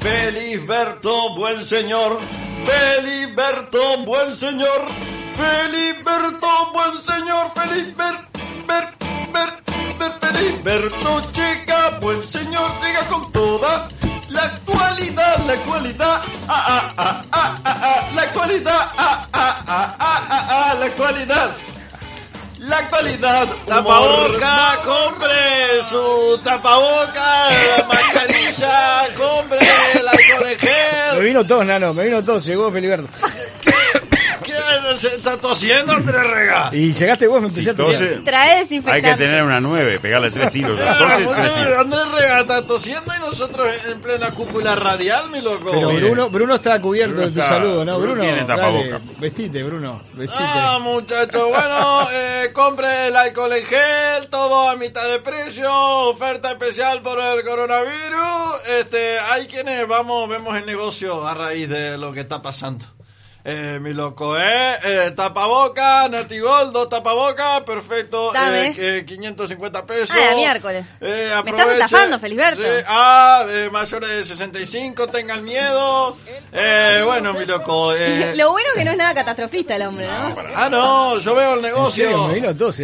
Feliberto, buen señor. Feliberto, buen señor. Feliberto, buen señor. Feliberto llega, buen señor, llega con toda la actualidad, la actualidad, la actualidad, la actualidad. La actualidad, tapaboca, compre su tapaboca, mascarilla, compre el alcohol en gel. Me vino todo, Nano, me vino todo, llegó Feliberto. ¿Qué se está tosiendo, Andrés Rega? Y llegaste vos, me empecé a toser. Trae desinfectante. Hay que tener una 9, pegarle 3 tiros. Andrés Rega está tosiendo y nosotros en plena cúpula radial, mi loco. Pero Bruno está cubierto Bruno de tu está- saludo, ¿no? Bruno tiene tapaboca. Vestite, Bruno, vestite. Ah, muchachos, bueno, compre el alcohol en gel, todo a mitad de precio, oferta especial por el coronavirus. Hay quienes vemos el negocio a raíz de lo que está pasando. Mi loco, tapaboca, Natigol, 2 tapabocas, perfecto, Dame. 550 pesos. Ah, la miércoles. Me estás Aproveche. estafando, Feliberto. Sí, mayores de 65, tengan miedo. Bueno, mi loco. Lo bueno que no es nada catastrofista el hombre, ¿no? No, yo veo el En negocio. serio, me vino tos.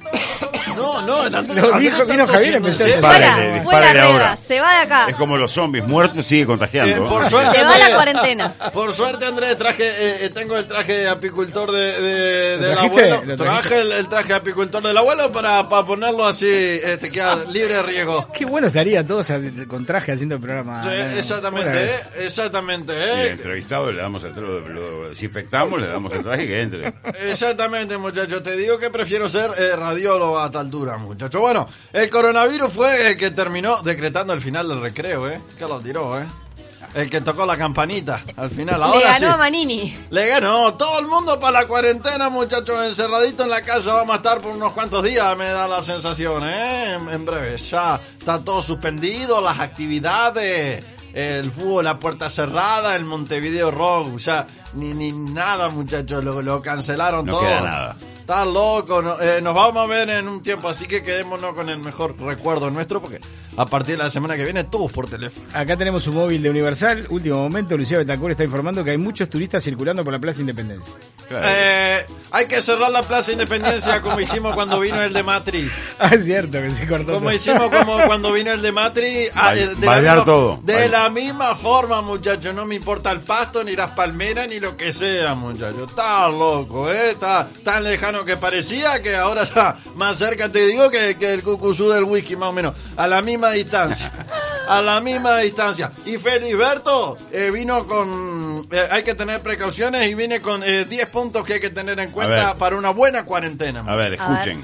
No, el Andrés. Lo Andrés vino está Javier, tosiendo, empezó ¿en a serio? Dispárele, Fuera, dispárele Rega, ahora. se va de acá. Es como los zombies muertos, sigue contagiando. Por suerte, Se va a la Andrés, cuarentena. Por suerte, Andrés, tengo el traje de apicultor del trajiste? abuelo. ¿Lo Traje trajiste? el traje de apicultor del abuelo para ponerlo así, queda libre de riesgo. Qué bueno estaría todos con traje haciendo el programa. Sí, exactamente, exactamente. Y el entrevistado le damos lo desinfectamos, le damos el traje y que entre. Exactamente, muchachos. Te digo que prefiero ser radiólogo a tal altura, muchachos. Bueno, el coronavirus fue el que terminó decretando el final del recreo, que lo tiró, el que tocó la campanita al final. Ahora Le ganó sí. a Manini. Le ganó todo el mundo para la cuarentena, muchachos, encerradito en la casa. Vamos a estar por unos cuantos días, me da la sensación, en breve. Ya está todo suspendido, las actividades, el fútbol a puerta cerrada, el Montevideo Rock, ya ni nada, muchachos, lo cancelaron No todo. queda nada. Está loco, nos vamos a ver en un tiempo, así que quedémonos con el mejor recuerdo nuestro, porque a partir de la semana que viene, todos por teléfono. Acá tenemos un móvil de Universal. Último momento, Lucía Betancur está informando que hay muchos turistas circulando por la Plaza Independencia. Claro. Hay que cerrar la Plaza Independencia como hicimos cuando vino el de Matri. Ah, es cierto que se cortó. Como todo. hicimos cuando vino el de Matri. Bailar todo. De la misma forma, muchachos. No me importa el pasto, ni las palmeras, ni lo que sea, muchachos. Está loco, Está tan lejano que parecía, que ahora está más cerca, te digo, que el cucuzú del whisky, más o menos. A la misma distancia. A la misma distancia. Y Feliberto vino con... hay que tener precauciones y viene con 10 puntos que hay que tener en cuenta para una buena cuarentena. A ver, escuchen.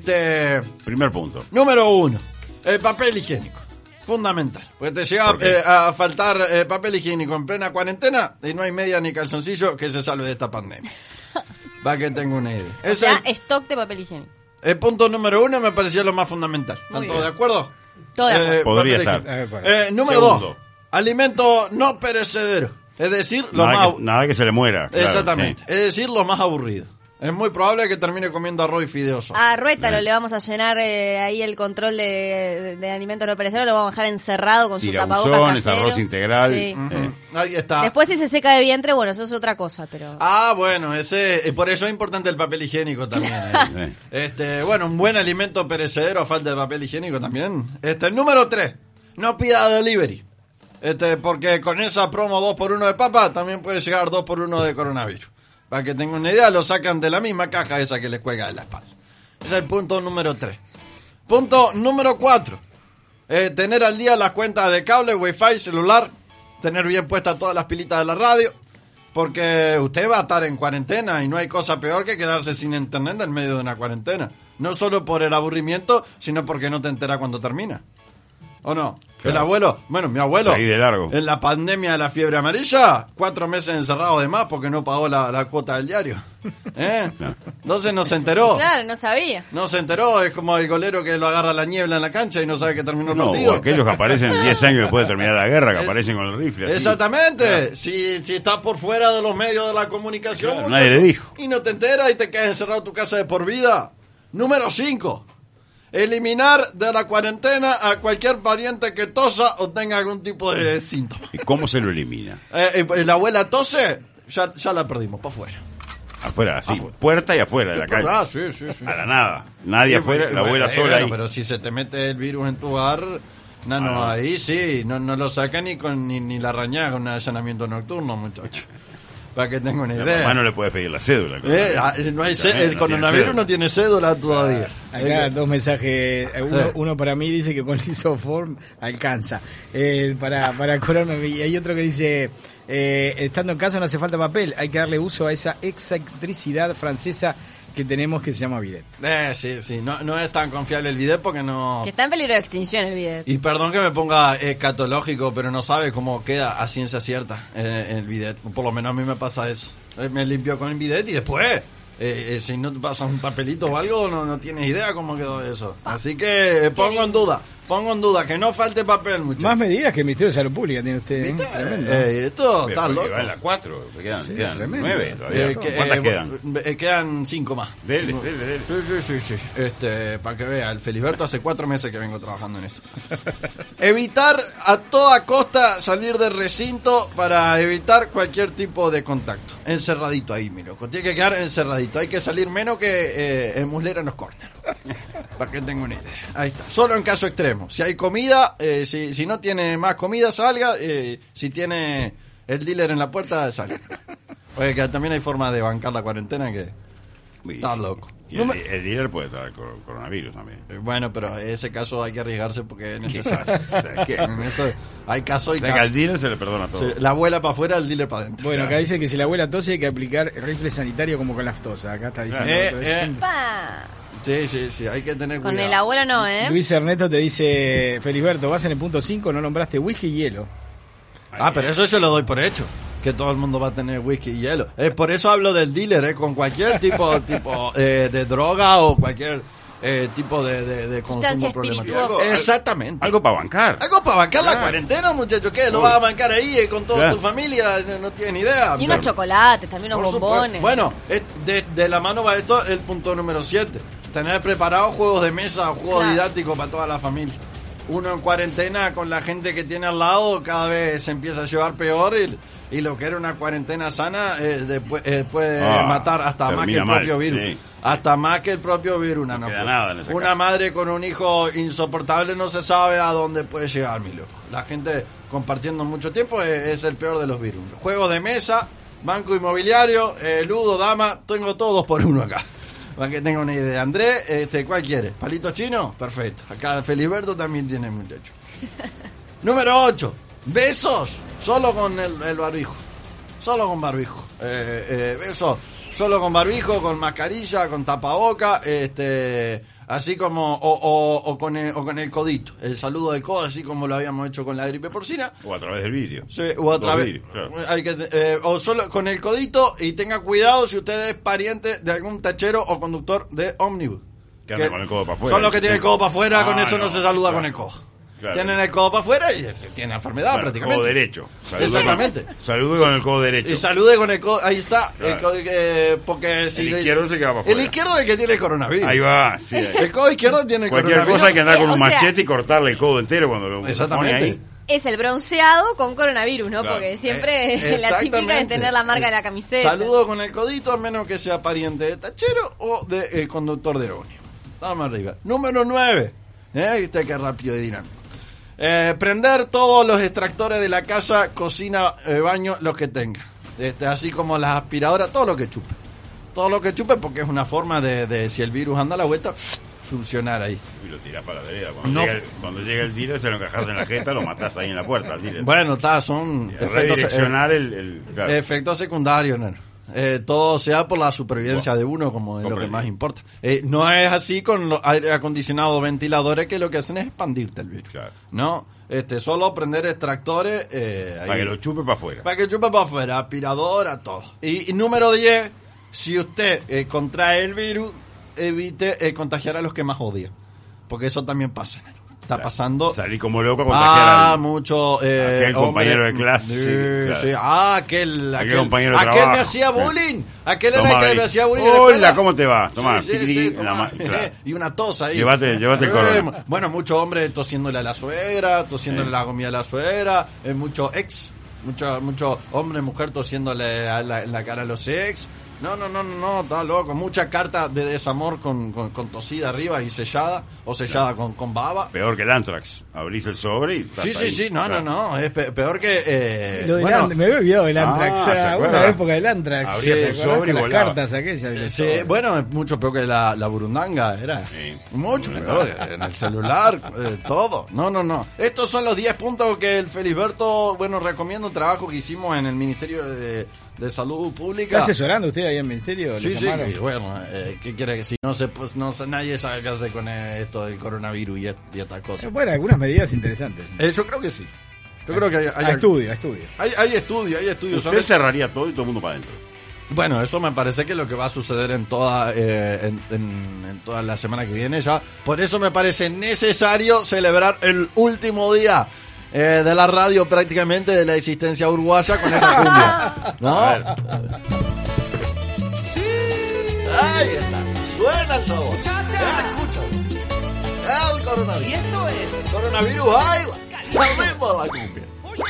Primer punto. Número 1. El papel higiénico. Fundamental. Porque te llega a faltar papel higiénico en plena cuarentena y no hay media ni calzoncillo que se salve de esta pandemia. Para que tenga una idea. O sea, stock de papel higiénico. El punto número 1 me pareció lo más fundamental. ¿Están todos de acuerdo? Todo de acuerdo. Podría papel estar. higiénico. Número 2. Alimento no perecedero. Es decir, Nada que se le muera. Claro, exactamente. sí. Es decir, lo más aburrido. Es muy probable que termine comiendo arroz y fideos. A Ruétalo le vamos a llenar ahí el control de alimentos no perecederos, lo vamos a dejar encerrado con su tapabocas Tirabuzones, casero. arroz integral. Sí. Ahí está. Después si se seca de vientre, bueno, eso es otra cosa, pero... Bueno, por eso es importante el papel higiénico también. Bueno, un buen alimento perecedero a falta de papel higiénico también. Número 3, no pida delivery. Porque con esa promo 2x1 de papa también puede llegar 2x1 de coronavirus. Para que tengan una idea, lo sacan de la misma caja esa que les cuelga de la espalda. Ese es el punto número 3. Punto número 4. Tener al día las cuentas de cable, wifi, celular. Tener bien puestas todas las pilitas de la radio. Porque usted va a estar en cuarentena y no hay cosa peor que quedarse sin internet en medio de una cuarentena. No solo por el aburrimiento, sino porque no te enteras cuando termina. ¿O no? Claro. El abuelo, mi abuelo, Seguí de largo. en la pandemia de la fiebre amarilla, 4 meses encerrado de más porque no pagó la cuota del diario. Entonces no se enteró. Claro, no sabía. No se enteró, es como el golero que lo agarra la niebla en la cancha y no sabe que terminó el No, partido. o aquellos que aparecen 10 años después de terminar la guerra, que aparecen con el rifle. Así. Exactamente. Claro. Si estás por fuera de los medios de la comunicación, Claro, muchacho, nadie le dijo. y no te enteras y te quedas encerrado en tu casa de por vida. Número 5. eliminar de la cuarentena a cualquier pariente que tosa o tenga algún tipo de síntoma. ¿Y cómo se lo elimina? La abuela tose, ya la perdimos, para afuera. Afuera, así, puerta y afuera de la calle. Ah, sí. A la nada. Nadie afuera, la abuela sola ahí. Pero si se te mete el virus en tu hogar, ahí sí, no lo saca ni la rañaga con un allanamiento nocturno, muchacho. Para que tenga una idea. Mamá no le puede pedir la cédula. No hay el coronavirus no tiene cédula todavía. Acá dos mensajes. Uno para mí dice que con Lisoform alcanza. Para coronavirus. Y hay otro que dice, estando en casa no hace falta papel. Hay que darle uso a esa excentricidad francesa que tenemos que se llama bidet. Sí. No es tan confiable el bidet porque no... Que está en peligro de extinción el bidet. Y perdón que me ponga escatológico, pero no sabe cómo queda a ciencia cierta el bidet. Por lo menos a mí me pasa eso. Me limpio con el bidet y después, si no te pasas un papelito o algo, no tienes idea cómo quedó eso. Así que pongo en duda que no falte papel, muchachos. Más medidas que el Ministerio de Salud Pública tiene usted. Esto está loco. Va a las 4, quedan tremendo. 9 todavía. ¿Cuántas quedan? Quedan 5 más. Dele. Sí. Para que vea, el Feliberto hace 4 meses que vengo trabajando en esto. Evitar a toda costa salir del recinto para evitar cualquier tipo de contacto. Encerradito ahí, mi loco. Tiene que quedar encerradito. Hay que salir menos que en muslera en los corners. Para que tenga una idea. Ahí está. Solo en caso extremo. Si hay comida, si no tiene más comida, salga. Si tiene el dealer en la puerta, salga. Oye, que también hay forma de bancar la cuarentena que está loco. Y el dealer puede traer coronavirus también. Bueno, pero en ese caso hay que arriesgarse porque es necesario. En eso hay caso y caso. caso. Al dealer se le perdona todo. Sí, la abuela para afuera, el dealer para adentro. Bueno, acá dice que si la abuela tose hay que aplicar rifle sanitario como con la aftosa. Acá está diciendo. Pa. Sí, hay que tener Con cuidado. el abuelo no, Luis Ernesto te dice, Felisberto, vas en el punto 5, no nombraste whisky y hielo. Pero eso yo lo doy por hecho. Que todo el mundo va a tener whisky y hielo. Por eso hablo del dealer, con cualquier tipo de droga o cualquier tipo de consumo problemático. Exactamente. Algo para bancar. Algo para bancar la cuarentena, muchachos. ¿Qué? ¿Lo vas a bancar ahí con toda tu familia? No tienes ni idea. Y unos chocolates, también unos bombones. Bueno, de la mano va esto, el punto número 7. Tener preparados juegos de mesa, juegos didácticos para toda la familia. Uno en cuarentena con la gente que tiene al lado cada vez se empieza a llevar peor y lo que era una cuarentena sana puede matar hasta más que el propio virus. Sí. Hasta más que el propio virus. No queda nada en esa una casa. Madre con un hijo insoportable no se sabe a dónde puede llegar, mi loco. La gente compartiendo mucho tiempo es el peor de los virus. Juegos de mesa, banco inmobiliario, ludo, dama, tengo todos por uno acá. Para que tenga una idea. Andrés, ¿cuál quiere? ¿Palito chino? Perfecto. Acá Feliberto también tiene, muchacho. Número 8. Besos solo con el barbijo. Solo con barbijo. Besos solo con barbijo, con mascarilla, con tapaboca, así como o con el codito, el saludo del codo, así como lo habíamos hecho con la gripe porcina. O a través del vidrio. Sí, o a través. Claro. O solo con el codito, y tenga cuidado si usted es pariente de algún tachero o conductor de ómnibus. Que anda con el codo para afuera. Son los que tienen el codo para afuera, con eso no se saluda con el codo. Claro. Tienen el codo para afuera y se tiene enfermedad prácticamente. Codo derecho. Exactamente. Salude con el codo derecho. Y salude con el codo, ahí está. Claro. Porque si el izquierdo se queda para afuera. El izquierdo es el que tiene el coronavirus. Ahí va, sí. El codo izquierdo tiene el Cualquier coronavirus. cosa hay que andar con un machete y cortarle el codo entero cuando lo Exactamente. pone ahí. Es el bronceado con coronavirus, ¿no? Claro. Porque siempre la típica es tener la marca de la camiseta. Saludo con el codito, a menos que sea pariente de tachero o de conductor de ómnibus. Vamos arriba. Número 9. Este que rápido y dinámico. Prender todos los extractores de la casa, cocina, baño, los que tenga. Así como las aspiradoras, todo lo que chupe. Todo lo que chupe, porque es una forma de si el virus anda a la vuelta, funcionar ahí. Y lo tirás para la vereda. Cuando llega el dealer, se lo encajás en la jeta, lo matás ahí en la puerta al dealer. Bueno, son redireccionar claro. Efectos secundarios, ¿no? Todo sea por la supervivencia de uno, como es lo que más importa. No es así con los aire acondicionados, ventiladores, que lo que hacen es expandirte el virus. Claro. No, solo prender extractores para que lo chupe para afuera. Para que chupe para afuera, aspiradora, todo. Y número 10, si usted contrae el virus, evite contagiar a los que más odia, porque eso también pasa, ¿no? está pasando. Salí como loco a contagiar mucho aquel compañero de clase. Sí, sí. Aquel compañero de aquel trabajo. me hacía bullying. Aquel Tomá, era el que ahí. me hacía bullying en la Hola, escuela. ¿cómo te va? Tomá, Sí, tiqui, sí, en la tomá. claro. Y una tos ahí. Llévate el corona. Bueno, muchos hombres tosiéndole a la suegra, tosiéndole la comida a la suegra, muchos mucho hombre, mujer tosiéndole en la cara a los ex. No, está loco. Mucha carta de desamor con tosida arriba y sellada, o sellada con baba. Peor que el Antrax. Abrís el sobre y... Sí, no. Es peor que... me había olvidado del Antrax. ¿se Una acuerdan? época del Antrax. Abrías el sobre y las volaba. cartas aquellas. Sí, bueno, es mucho peor que la burundanga, era. Sí. Mucho peor, en el celular, todo. No. Estos son los 10 puntos que el Felisberto, recomiendo un trabajo que hicimos en el Ministerio de Salud Pública. ¿Está asesorando usted ahí en el ministerio? Sí, ¿Le sí, llamaron? y bueno, ¿qué quiere que si nadie sabe qué hacer con esto del coronavirus y estas cosas? Bueno, algunas medidas interesantes. Yo creo que sí. Yo creo que hay estudio. Hay estudios. Usted cerraría todo y todo el mundo para adentro. Bueno, eso me parece que es lo que va a suceder en toda la semana que viene ya. Por eso me parece necesario celebrar el último día de la radio, prácticamente de la existencia uruguaya, con esta cumbia, ¿no? A ver. Ahí está, suena el sabor. Escucha, el coronavirus. Y esto es Coronavirus, ahí va. Al ritmo de la cumbia.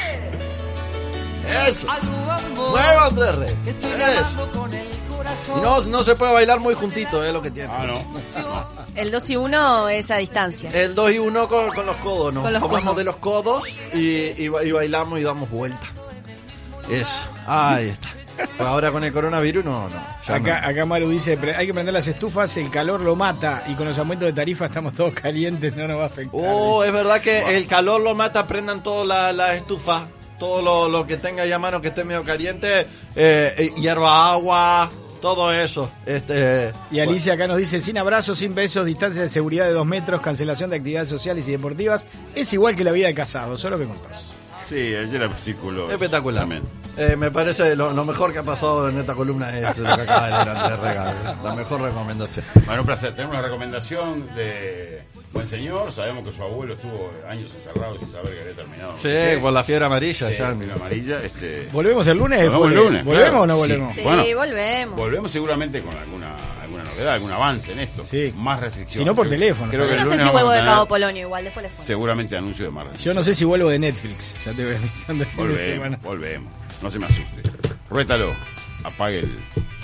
Eso. Muevan de red. Eso. Y no se puede bailar muy juntito, es lo que tiene. No. El 2 y 1 es a distancia. El 2 y 1 con los codos, ¿no? Con los Tomamos codos. de los codos y bailamos y damos vuelta. Eso. Ahí está. Pues ahora con el coronavirus, no. Ya Acá Maru dice, hay que prender las estufas, el calor lo mata y con los aumentos de tarifa estamos todos calientes, no nos va a afectar. no. dice. Es verdad que el calor lo mata, prendan todas las estufas, todo lo que tenga ahí a mano que esté medio caliente, hierba agua, todo eso. Y Alicia acá nos dice, sin abrazos, sin besos, distancia de seguridad de 2 metros, cancelación de actividades sociales y deportivas, es igual que la vida de casado, solo que contás. Sí, ayer circuló. Espectacular. También. Me parece lo mejor que ha pasado en esta columna es lo que acaba de leer Andrés Rega, la mejor recomendación. Bueno, un placer. Tenemos una recomendación de buen señor. Sabemos que su abuelo estuvo años encerrado sin saber que había terminado. Sí, por la fiebre amarilla ya. La amarilla. ¿Volvemos el lunes? Volvemos el lunes, ¿Volvemos claro. o no Sí. volvemos? Sí, Bueno, volvemos. Volvemos seguramente con alguna novedad, algún avance en esto. Sí. Más restricciones. Si no, por teléfono. Creo que Yo el no sé lunes si vamos vuelvo a de tener Cabo Polonio igual, después les cuento. seguramente anuncio de más Yo restricciones. no sé si vuelvo de Netflix, ya te voy avisando el fin de semana. Volvemos. No se me asuste. Ruétalo. Apague el